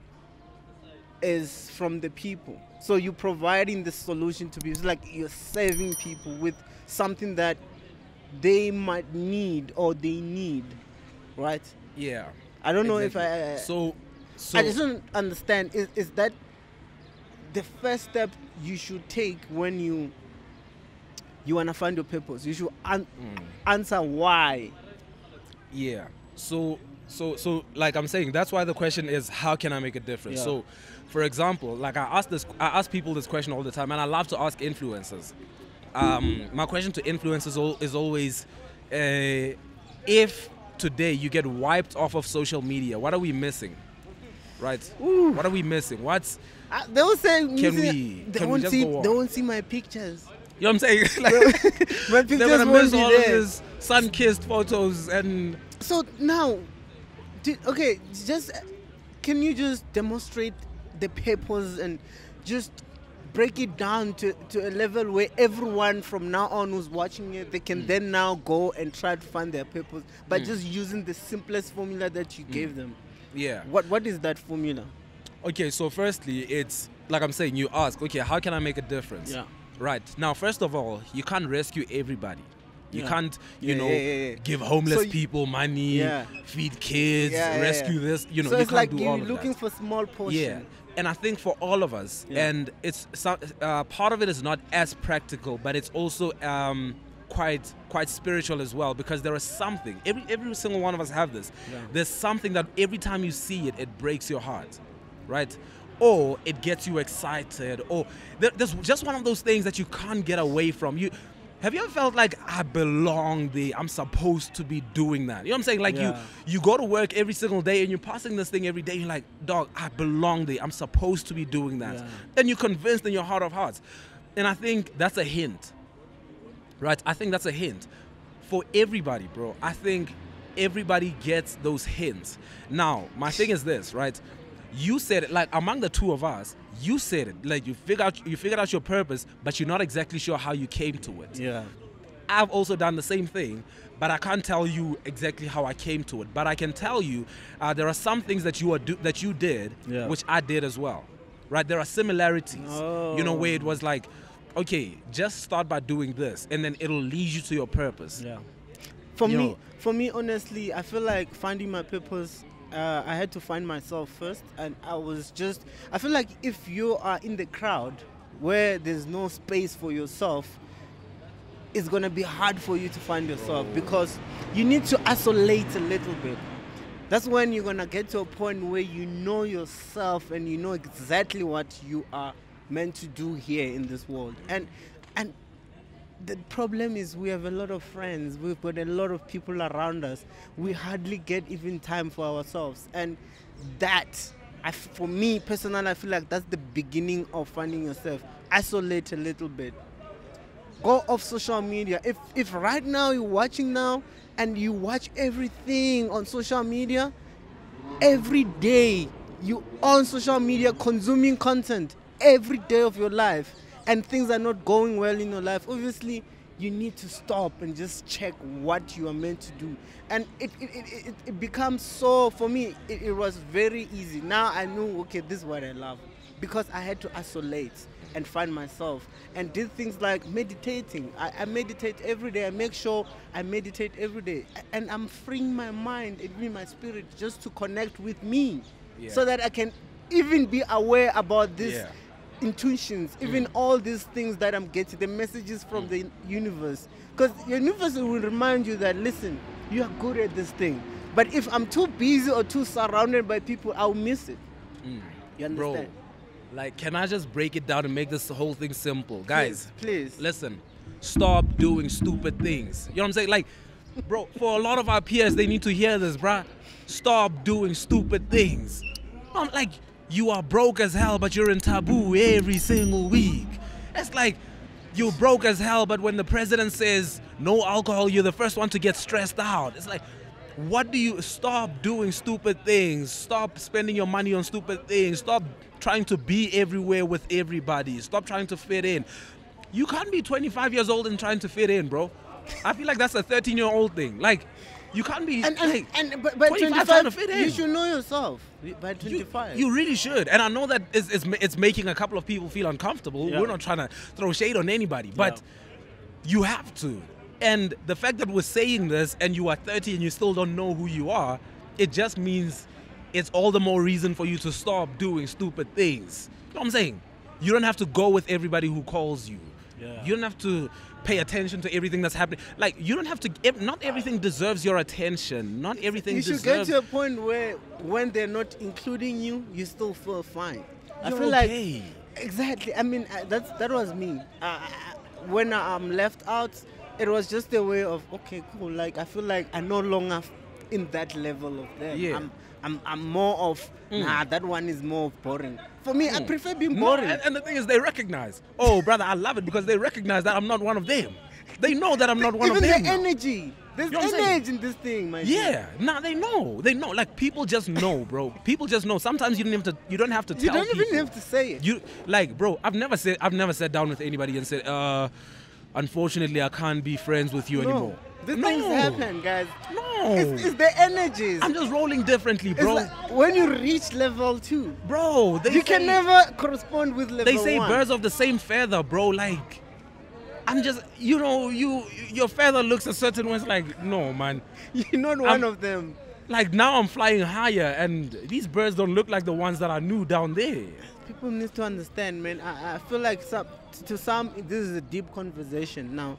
is from the people. So you're providing the solution to people. It's like you're serving people with something that they might need or they need, right? Yeah. I don't know exactly. if I... So I just don't understand. Is that the first step you should take when you want to find your purpose? You should answer why. yeah. So like I'm saying, that's why the question is how can I make a difference? Yeah. So for example, like I ask people this question all the time, and I love to ask influencers. My question to influencers is always, if today you get wiped off of social media, what are we missing? Right? Ooh. What are we missing? They will say, Can they we won't just see, go on? they won't see my pictures. You know what I'm saying? Like, My they're pictures gonna won't miss be all there. of these sun-kissed photos and So now, okay, just can you just demonstrate the purpose and just break it down to a level where everyone from now on who's watching it, they can then now go and try to find their purpose by just using the simplest formula that you gave them. yeah. What is that formula? Okay, so firstly, it's like I'm saying, you ask, okay, how can I make a difference? Yeah. Right. Now, first of all, you can't rescue everybody. You Yeah. can't, Yeah. give homeless So people money, Yeah. feed kids, rescue this. You know, so you it's can't like do you're all of looking that. for small portions. Yeah, and I think for all of us, Yeah. and it's part of it is not as practical, but it's also quite spiritual as well, because there is something. Every single one of us have this. Yeah. There's something that every time you see it, it breaks your heart, right? Or it gets you excited, or there's just one of those things that you can't get away from. Have you ever felt like I belong there? I'm supposed to be doing that. You know what I'm saying? Like Yeah. you go to work every single day and you're passing this thing every day. You're like, dog, I belong there. I'm supposed to be doing that. Yeah. And you're convinced in your heart of hearts. And I think that's a hint, right? I think that's a hint for everybody, bro. I think everybody gets those hints. Now, my thing is this, right? You said it, like among the two of us, you said it, like you figured out your purpose, but you're not exactly sure how you came to it. Yeah. I've also done the same thing, but I can't tell you exactly how I came to it. But I can tell you there are some things that you did, Yeah. which I did as well, right? There are similarities, you know, where it was like, okay, just start by doing this, and then it'll lead you to your purpose. Yeah. Yo. For me, honestly, I feel like finding my purpose, I had to find myself first, and I feel like if you are in the crowd where there's no space for yourself, it's gonna be hard for you to find yourself because you need to isolate a little bit. That's when you're gonna get to a point where you know yourself and you know exactly what you are meant to do here in this world. And the problem is we have a lot of friends, we've got a lot of people around us. We hardly get even time for ourselves, and that for me personally, I feel like that's the beginning of finding yourself. Isolate a little bit. Go off social media. If right now you're watching now and you watch everything on social media, every day you on social media consuming content every day of your life, and things are not going well in your life, obviously you need to stop and just check what you are meant to do. And it becomes so, for me, it was very easy. Now I knew, okay, this is what I love, because I had to isolate and find myself, and did things like meditating. I meditate every day. I make sure I meditate every day, and I'm freeing my mind and my spirit just to connect with me, so that I can even be aware about these intuitions, even all these things that I'm getting, the messages from the universe. Because the universe will remind you that, listen, you are good at this thing, but if I'm too busy or too surrounded by people, I'll miss it. You understand? Bro, like, can I just break it down and make this whole thing simple? Guys, please. Listen, stop doing stupid things. You know what I'm saying? Like, bro, for a lot of our peers, they need to hear this, bruh. Stop doing stupid things. I'm like, you are broke as hell, but you're in Taboo every single week. It's like, you're broke as hell, but when the president says no alcohol, you're the first one to get stressed out. It's like, what do you, stop doing stupid things. Stop spending your money on stupid things. Stop trying to be everywhere with everybody. Stop trying to fit in. You can't be 25 years old and trying to fit in, bro. I feel like that's a 13-year-old thing. Like, you can't be but by 25 trying to fit in. You should know yourself by 25. You really should. And I know that it's making a couple of people feel uncomfortable. We're not trying to throw shade on anybody, but you have to. And the fact that we're saying this and you are 30 and you still don't know who you are, it just means it's all the more reason for you to stop doing stupid things. You know what I'm saying? You don't have to go with everybody who calls you. You don't have to pay attention to everything that's happening. Like, you don't have to, not everything deserves your attention. Not everything deserves... You should get to a point where when they're not including you, you still feel fine. You're I feel okay. like... Exactly. I mean, that was me. When I'm left out, it was just a way of, okay, cool. Like, I feel like I'm no longer in that level of them. Yeah. I'm more of, nah, that one is more boring. For me, I prefer being boring. No, and the thing is, they recognize, oh, brother, I love it because they recognize that I'm not one of them. They know that I'm not one of them. Even the energy. There's energy in this thing, man. Yeah, nah, they know. They know. Like, people just know, bro. People just know. Sometimes you don't have to tell people. You don't even have to say it. You, like, bro, I've never sat down with anybody and said, unfortunately, I can't be friends with you anymore. These things happen, guys. No. It's the energies. I'm just rolling differently, bro. It's like when you reach level 2, bro, you can never correspond with level 1. They say birds of the same feather, bro. Like, I'm just, you know, your feather looks a certain way. It's like, no, man. You're not one of them. Like, now I'm flying higher, and these birds don't look like the ones that I knew down there. People need to understand, man. I feel like to some, this is a deep conversation. Now,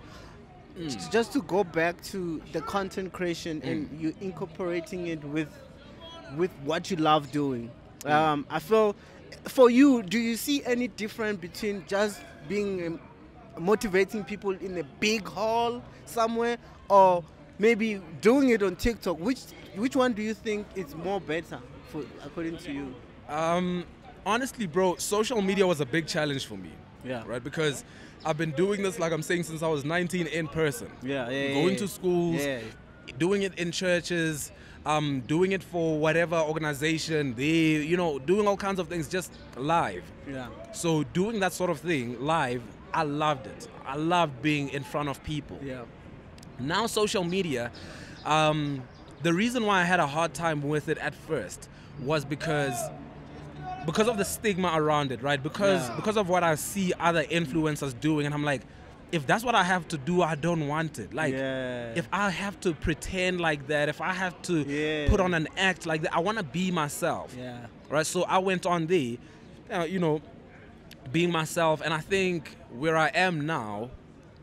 just to go back to the content creation and you incorporating it with what you love doing. I feel, for you, do you see any difference between just being motivating people in a big hall somewhere, or maybe doing it on TikTok? Which one do you think is more better, according to you? Honestly, bro, social media was a big challenge for me. Yeah. Right? Because I've been doing this, like I'm saying, since I was 19 in person. Going to schools, doing it in churches, doing it for whatever organization, doing all kinds of things just live. Yeah. So doing that sort of thing live, I loved it. I loved being in front of people. Yeah. Now social media, the reason why I had a hard time with it at first was because of the stigma around it, right? Because of what I see other influencers doing, and I'm like, if that's what I have to do, I don't want it. Like, if I have to pretend like that, if I have to put on an act like that, I want to be myself. Yeah. Right? So I went on there, being myself, and I think where I am now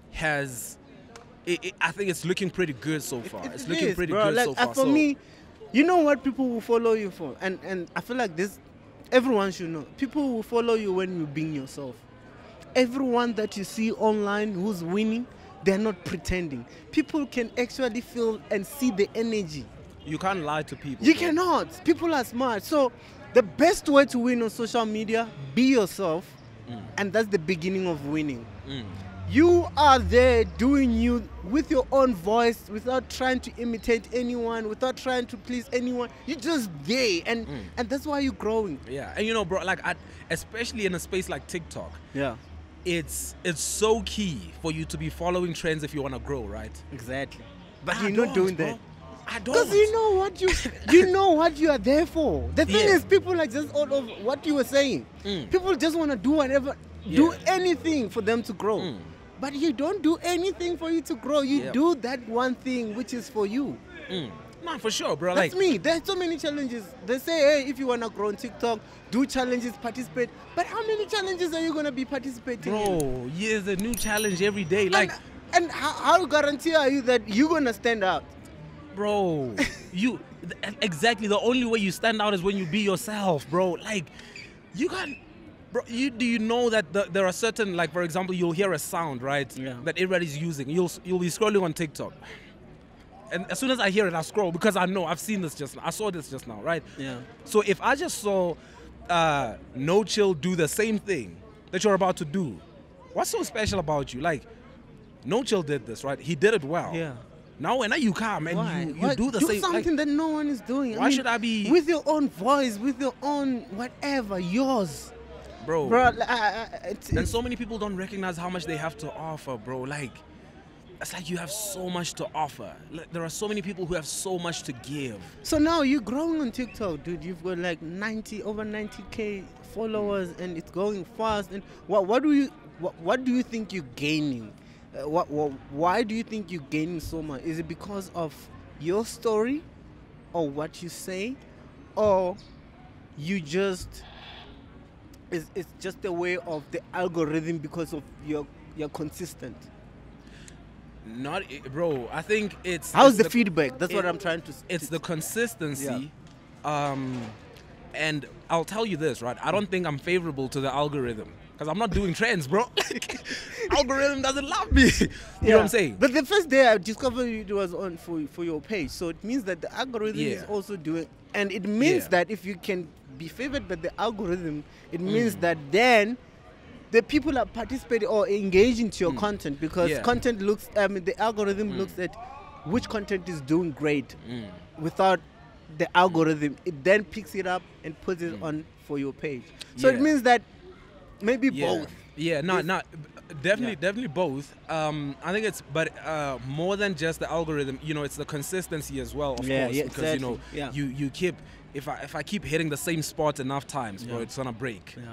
I think it's looking pretty good so far. It's looking pretty good so far. For me, you know what people will follow you for, and I feel like this, everyone should know. People will follow you when you're being yourself. Everyone that you see online who's winning, they're not pretending. People can actually feel and see the energy. You can't lie to people. You cannot. People are smart. So the best way to win on social media, be yourself, and that's the beginning of winning. You are there doing you with your own voice, without trying to imitate anyone, without trying to please anyone. You're just there, and that's why you're growing. Yeah, and you know, bro, like especially in a space like TikTok, Yeah, it's so key for you to be following trends if you want to grow, right? exactly. But I you're not don't, doing bro. that. I don't. Because you know what you know what you are there for. The thing Yeah. is, people are just all of what you were saying. People just want to do whatever, do Yeah. anything for them to grow. But you don't do anything for you to grow. You Yep. do that one thing which is for you. Nah, for sure, bro. That's Like, me. There's so many challenges. They say, hey, if you want to grow on TikTok, do challenges, participate. But how many challenges are you going to be participating in? bro, yeah, there's a new challenge every day. Like, And how guarantee are you that you're going to stand out? bro, exactly. The only way you stand out is when you be yourself, bro. Like, you can't. Bro, do you know that there are certain, like, for example, you'll hear a sound, right? Yeah. That everybody's using. You'll be scrolling on TikTok, and as soon as I hear it, I scroll because I know I've seen this just now. I saw this just now, right? Yeah. So if I just saw No Chill do the same thing that you're about to do, what's so special about you? Like, No Chill did this, right? He did it well. Yeah. Now when you come and Why? you do the same, something like, that no one is doing. why should I be- with your own voice, with your own whatever, yours, bro. bro? And so many people don't recognize how much they have to offer, bro. Like, it's like you have so much to offer. Like, there are so many people who have so much to give. So now you're growing on TikTok, dude. You've got like over 90K followers, and it's going fast. And what do you think you're gaining? Why do you think you're gaining so much? Is it because of your story, or what you say, or you just it's just a way of the algorithm because of you're consistent? Not, bro. I think it's. How's it's the feedback? That's what it- I'm trying to. It's the consistency. And I'll tell you this, right? I don't think I'm favorable to the algorithm because I'm not doing trends, bro. Algorithm doesn't love me. You know what I'm saying? But the first day I discovered it was on for your page, so it means that the algorithm is Yeah. also doing, and it means Yeah. that if you can be favored by the algorithm, it means that then the people are participating or engaging to your content, because Yeah. content looks. I mean, the algorithm looks at which content is doing great. Without the algorithm, it then picks it up and puts it on for your page. So it Yeah. means that maybe Yeah. both. Yeah, definitely both. I think it's, but more than just the algorithm, you know, it's the consistency as well, of course, because you know, exactly. Yeah. you keep, if I keep hitting the same spot enough times, bro, Yeah. it's gonna break. Yeah.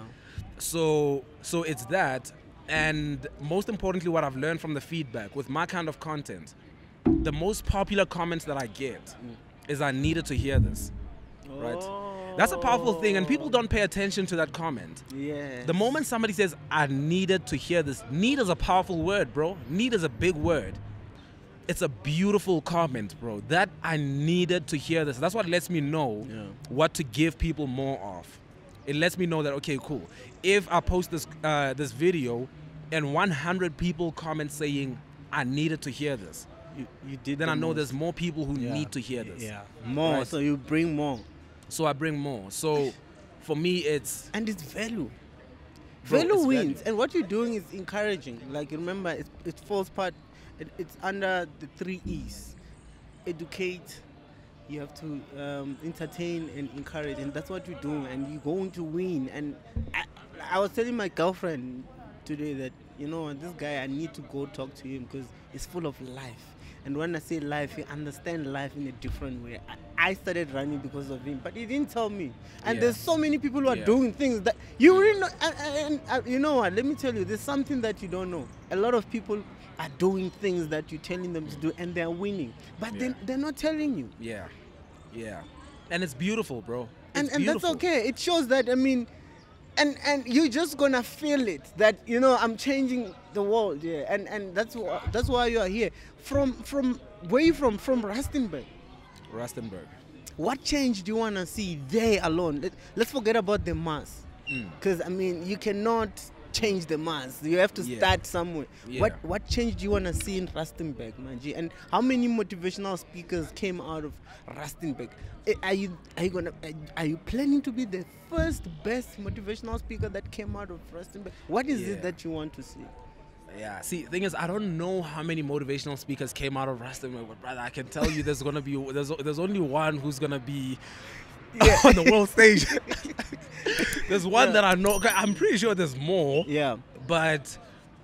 So it's that, and most importantly, what I've learned from the feedback with my kind of content, the most popular comments that I get is I needed to hear this, right? That's a powerful thing, and people don't pay attention to that comment. Yeah. The moment somebody says, I needed to hear this, need is a powerful word, bro. Need is a big word. It's a beautiful comment, bro. That I needed to hear this. That's what lets me know what to give people more of. It lets me know that, okay, cool. If I post this this video and 100 people comment saying, I needed to hear this, you did. then the I know most. there's more people who Yeah. need to hear this. Yeah, more. Right? So you bring more, So I bring more. So for me, it's... and it's value. Bro, Value it's wins, value. and what you're doing is encouraging. Like, remember, it falls part. It's under the 3 E's: educate. You have to entertain and encourage, and that's what you're doing. And you're going to win. And I was telling my girlfriend today that, you know, this guy, I need to go talk to him because he's full of life. And when I say life, he understands life in a different way. I started running because of him, but he didn't tell me. And Yeah. there's so many people who are Yeah. doing things that you really know. And you know what? Let me tell you, there's something that you don't know. A lot of people are doing things that you're telling them to do, and they're winning, but Yeah. they're not telling you. Yeah. Yeah. And it's beautiful, bro. And It's that's beautiful. okay. It shows that, I mean, and you're just gonna feel it, that, you know, I'm changing the world. Yeah. And that's why you are here. From where you from Rustenburg. Rustenburg. What change do you want to see there alone? Let's forget about the mass. Because, I mean, you cannot change the mass. You have to Yeah. start somewhere. Yeah. What change do you want to see in Rustenburg, Manji? And how many motivational speakers came out of Rustenburg? Are you planning to be the first best motivational speaker that came out of Rustenburg? What is Yeah. it that you want to see? Yeah, see, the thing is, I don't know how many motivational speakers came out of Rustenburg, but brother, I can tell you there's gonna be there's only one who's gonna be on the world stage. There's one that I know. I'm pretty sure there's more, Yeah. but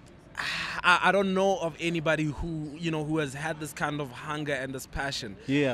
I don't know of anybody who has had this kind of hunger and this passion. Yeah.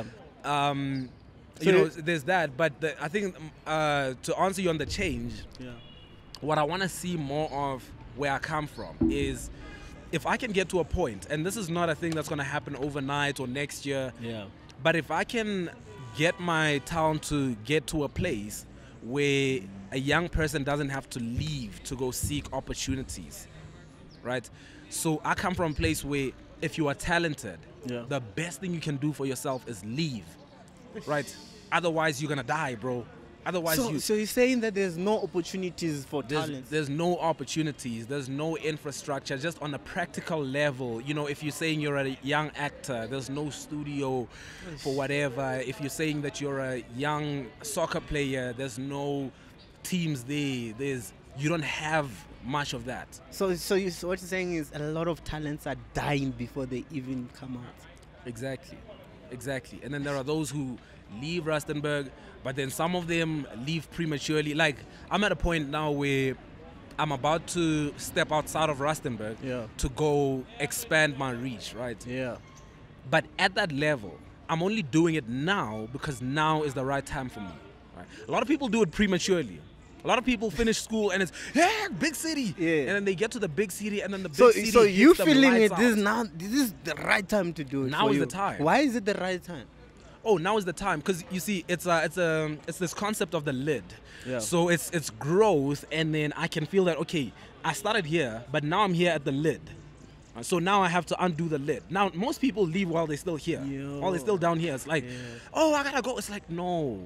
So- There's that, but I think to answer you on the change, Yeah. what I want to see more of where I come from is if I can get to a point, and this is not a thing that's going to happen overnight or next year, Yeah. but if I can get my town to get to a place where a young person doesn't have to leave to go seek opportunities, right? So I come from a place where if you are talented, Yeah. the best thing you can do for yourself is leave, right? Otherwise, you're going to die, bro. Otherwise, So you're saying that there's no opportunities for talents? there's no opportunities, there's no infrastructure, just on a practical level. If you're saying you're a young actor, there's no studio for whatever. If you're saying that you're a young soccer player, there's no teams there. You don't have much of that. So what you're saying is a lot of talents are dying before they even come out. Exactly. And then there are those who leave Rustenburg, but then some of them leave prematurely. Like, I'm at a point now where I'm about to step outside of Rustenburg Yeah. to go expand my reach, right? Yeah. But at that level, I'm only doing it now because now is the right time for me. Right? A lot of people do it prematurely. A lot of people finish school and it's big city, Yeah. and then they get to the big city, and then the big So city. you hits them feeling lights it? This out. is the right time to do it. Now for is you. the time. Why is it the right time? Oh, now is the time, because you see, it's this concept of the lid. Yeah. So it's growth, and then I can feel that, okay, I started here, but now I'm here at the lid. So now I have to undo the lid. Now most people leave while they're still here, Yo. while they're still down here. It's like, oh, I gotta go. It's like, no.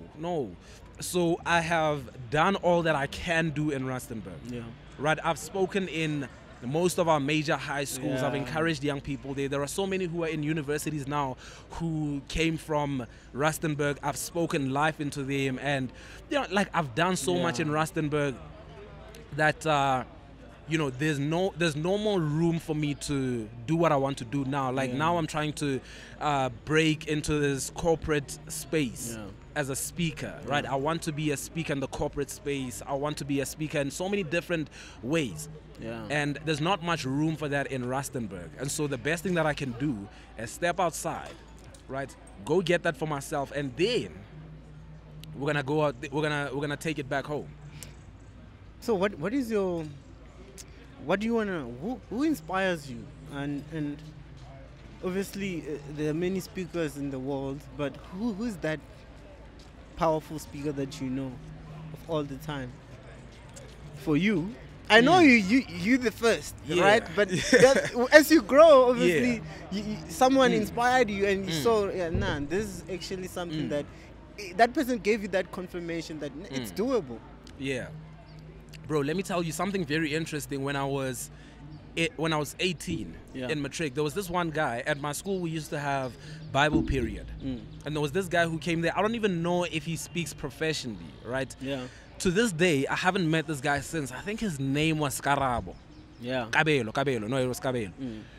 So I have done all that I can do in Rustenburg. Yeah. Right, I've spoken in most of our major high schools. I've Yeah. encouraged young people there. There are so many who are in universities now who came from Rustenburg. I've spoken life into them, and I've done so much in Rustenburg that there's no more room for me to do what I want to do now. Now I'm trying to break into this corporate space. Yeah. As a speaker, right? I want to be a speaker in the corporate space. I want to be a speaker in so many different ways. Yeah. And there's not much room for that in Rustenburg. And so the best thing that I can do is step outside, right? Go get that for myself, and then we're gonna go out. We're gonna take it back home. So what do you wanna? Who inspires you? And obviously there are many speakers in the world, but who's that powerful speaker that you know of all the time? For you, I know you the first, Yeah. right? But as you grow, obviously, someone inspired you, and you saw, this is actually something that person gave you that confirmation that it's doable. Yeah, bro. Let me tell you something very interesting. When I was 18 in matric, there was this one guy at my school. We used to have Bible period, and there was this guy who came there. I don't even know if he speaks professionally, right? Yeah. To this day, I haven't met this guy since. I think his name was Karabo. Yeah. Kabelo. No, it was Kabelo.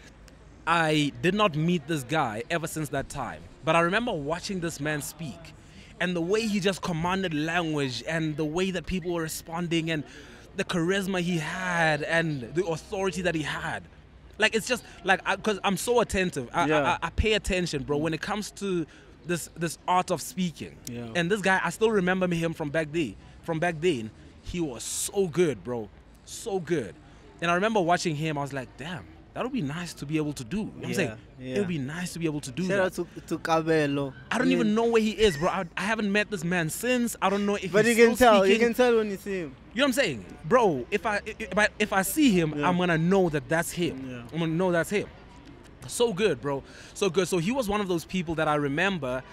I did not meet this guy ever since that time. But I remember watching this man speak, and the way he just commanded language, and the way that people were responding, and the charisma he had, and the authority that he had. Like, it's just like, because I'm so attentive. I pay attention, bro, when it comes to this art of speaking. Yeah. And this guy, I still remember him from back then. He was so good, bro. So good. And I remember watching him, I was like, damn, that would be nice to be able to do. You know what I'm saying? It would be nice to be able to do that. Shout out to Kabelo. I don't even know where he is, bro. I haven't met this man since. I don't know if But he's you can still tell. speaking. You can tell when you see him. You know what I'm saying? Bro, if I see him, I'm going to know that that's him. Yeah. I'm going to know that's him. So good, bro. So good. So he was one of those people that I remember.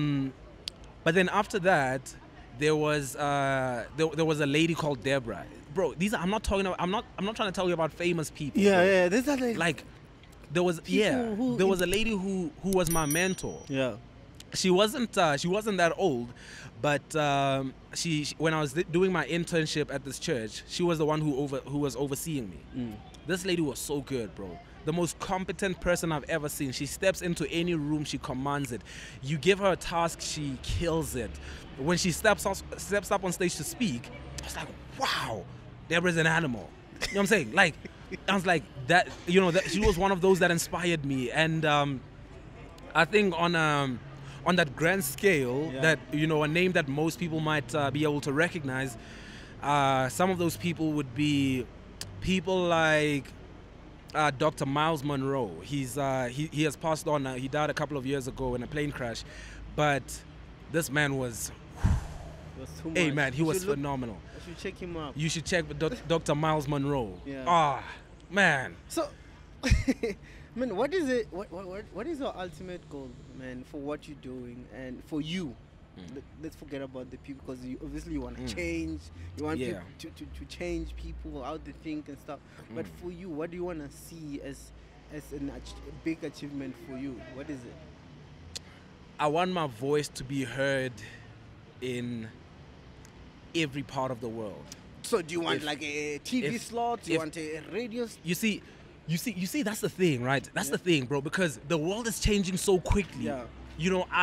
But then after that, there was a lady called Deborah. bro, these are, I'm not trying to tell you about famous people. Yeah, bro. yeah. These are Like, there was there was a lady who was my mentor. yeah. She wasn't that old, but she when I was doing my internship at this church, she was the one who was overseeing me. This lady was so good, bro. The most competent person I've ever seen. She steps into any room, she commands it. You give her a task, she kills it. When she steps up on stage to speak, I was like, wow, Deborah's an animal. You know what I'm saying? Like, I was like, that, you know, that she was one of those that inspired me. And I think on that grand scale, that, you know, a name that most people might be able to recognize, some of those people would be people like Dr. Miles Monroe. He has passed on. He died a couple of years ago in a plane crash, but this man was. It was too much. Hey man, he was phenomenal. I should check him out. You should check Dr. Miles Monroe. Yeah. Ah, man. So, man, what is it? What is your ultimate goal, man, for what you're doing and for you? Let's forget about the people, because obviously you want to change. You want to change people, how they think and stuff. But for you, what do you want to see as a big achievement for you? What is it? I want my voice to be heard in every part of the world. So do you want like a TV slot? Do you want a radio? You see, that's the thing, right? That's the thing, bro, because the world is changing so quickly. Yeah. You know,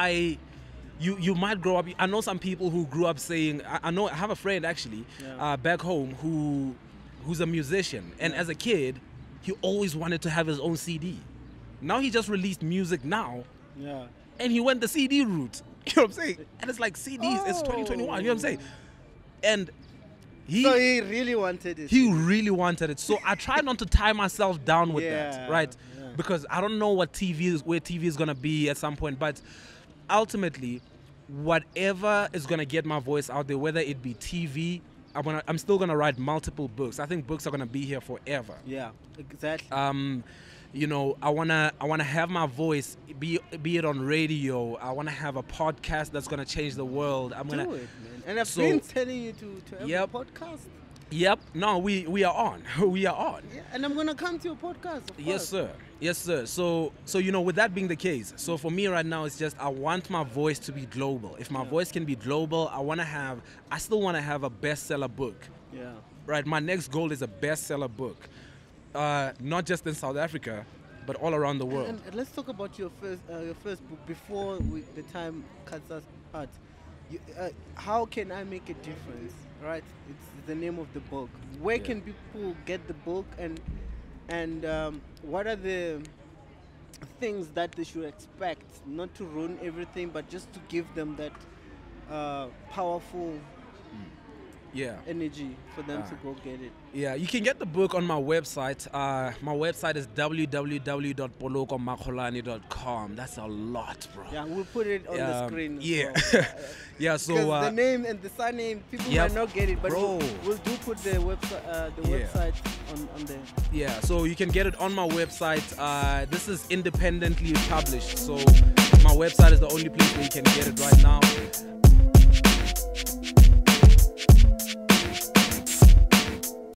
you might grow up. I know some people who grew up saying, I have a friend actually back home who's a musician, and as a kid, he always wanted to have his own CD. Now he just released music now, and he went the CD route. You know what I'm saying? And it's like CDs. It's 2021. You know what I'm saying? And so he really wanted it. He really wanted it. So I try not to tie myself down with that, right? Yeah. Because I don't know where TV is gonna be at some point. But ultimately, whatever is gonna get my voice out there, whether it be TV, I'm still gonna write multiple books. I think books are gonna be here forever. Yeah, exactly. You know, I wanna have my voice, be it on radio. I wanna have a podcast that's gonna change the world. Do it, man. And I've been telling you to have a podcast. Yep. No, we are on. We are on. Yeah, and I'm gonna come to your podcast. Yes, sir. Yes, sir. So you know, with that being the case, so for me right now, it's just I want my voice to be global. If my voice can be global, I still wanna have a bestseller book. Yeah. Right. My next goal is a bestseller book. Not just in South Africa, but all around the world. And let's talk about your first book before the time cuts us out. How can I make a difference? Right, it's the name of the book. Where can people get the book, and what are the things that they should expect? Not to ruin everything, but just to give them that powerful energy for them to go get it. Yeah, you can get the book on my website. My website is www.polokomakholane.com. That's a lot, bro. Yeah, we'll put it on the screen. Yeah. Yeah, so the name and the surname, people might not get it, but we'll do put the website website on there. Yeah, so you can get it on my website. This is independently published, so my website is the only place where you can get it right now.